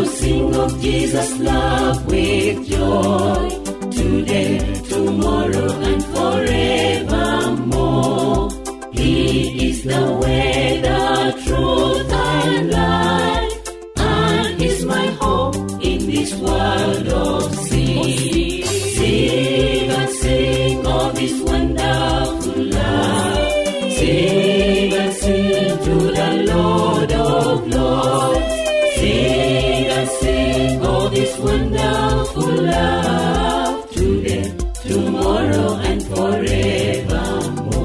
sing of Jesus' love with joy, today, tomorrow, and forevermore. He is the way, the truth, and life, and is my hope in this world of sin. Sing and sing of His wonderful love. Sing and sing to the Lord of Lords. Sing and sing of His wonderful love, today, tomorrow, and forevermore.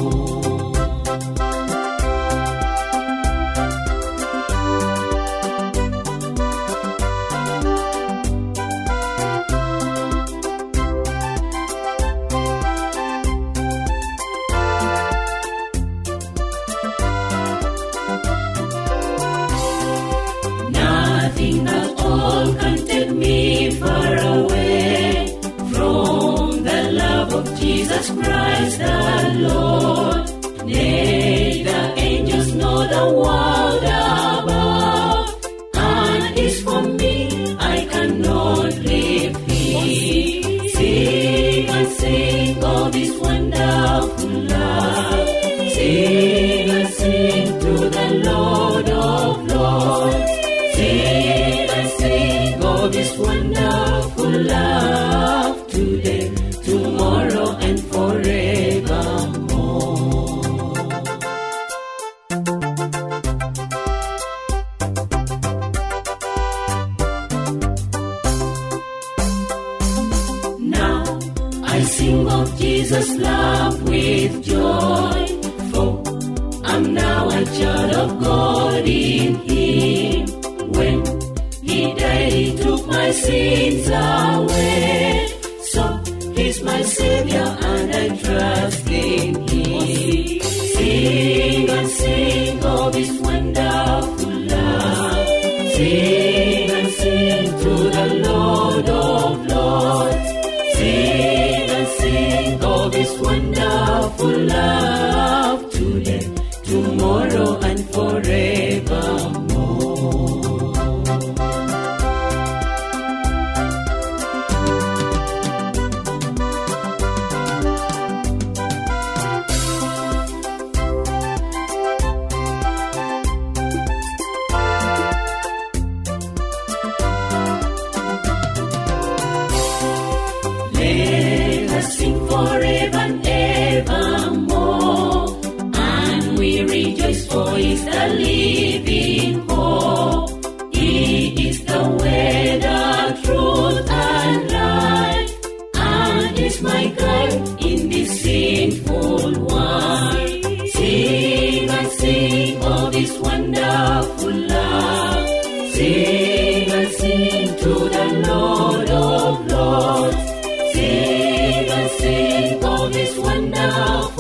Nothing at all can take me far away from the love of Jesus Christ the Lord. Nay, the angels know the world above, and is for me, I cannot live here. Sing and sing of His wonderful love. Sing and sing to the Lord of Lords. Sing and sing of His wonderful love, today, tomorrow, and forevermore. Now I sing of Jesus' love with joy, for I'm now a child of God in Him. When He died, He took my sins away. So He's my Savior, and I trust in Him. Sing and sing of His wonderful love. Sing and sing to the Lord of Lords. Sing and sing of His wonderful love, today, tomorrow, and forevermore. Let us sing forever and evermore, and we rejoice, for He is the living hope. He is the way, the truth, and life, and is my guide in this sinful world. Sing and sing of His wonderful love. Sing and sing to the Lord of Lords. Sing and sing of His wonderful